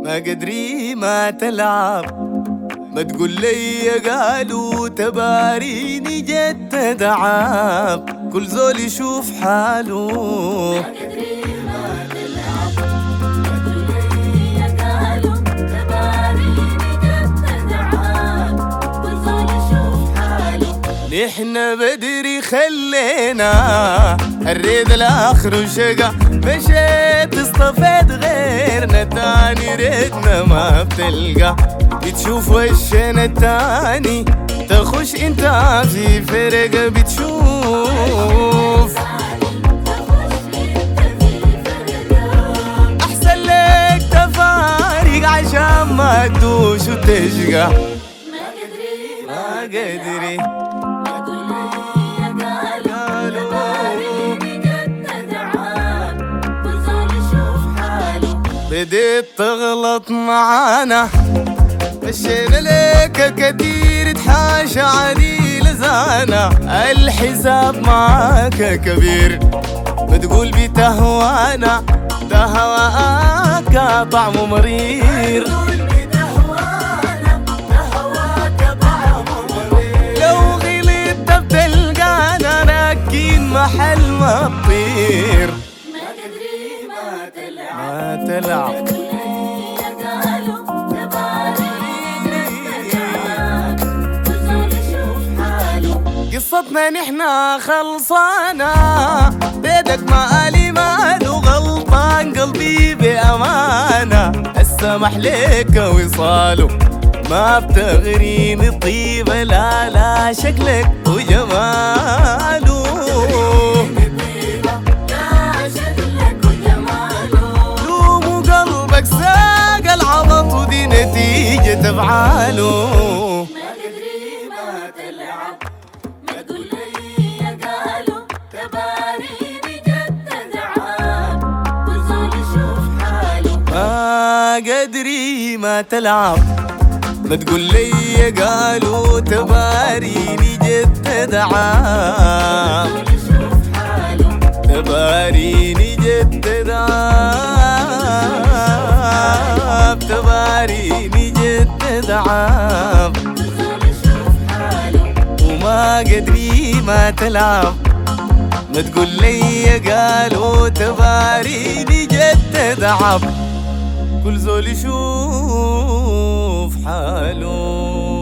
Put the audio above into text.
ما قدري ما تلعب. ما تقول لي قالوا تباريني جد عاب، كل زول يشوف حاله. ما قدري ما تلعب، ما تقول لي قالوا تباريني جد عاب، كل زول يشوف حاله. نحن بدري خلينا الريد الاخر وشقا، مشيت اصطفيت غيرنا تاني ريدنا ما بتلقى. بتشوف وشنا التاني تخش انت في فرقة، بتشوف احسن لك تفارق عشان ما تدوش وتشقى. ما قدري ما قدري بديت تغلط معانا، مشينا لك كتير تحاشى علي لزانا. الحساب معاك كبير، بتقول بتهوانا ده هواك طعمه مرير. لو غلطت بتلقانا راكين محل ما تطير. ما قدري ما تلعب، ما تلعب قصتنا نحنا خلصانة، بيدك ما قالي ماله غلطان، قلبي بأمانة السمح ليك وصاله. ما بتغريني طيبة لا لا شكلك وجماله، لوموا قلبك ساق العبط ودي نتيجة أفعاله. ما قدري ما تلعب، ما تقول لي قالوا تباريني جد عاب، كل زول يشوف حاله. ما قدري ما تلعب، ما تقول لي قالوا تباريني جد عاب، تباريني جد عاب، تباريني جد عاب. وما قدري ما تلعب، ما تقول لي قالوا تباريني جد عاب، كل زول يشوف حاله.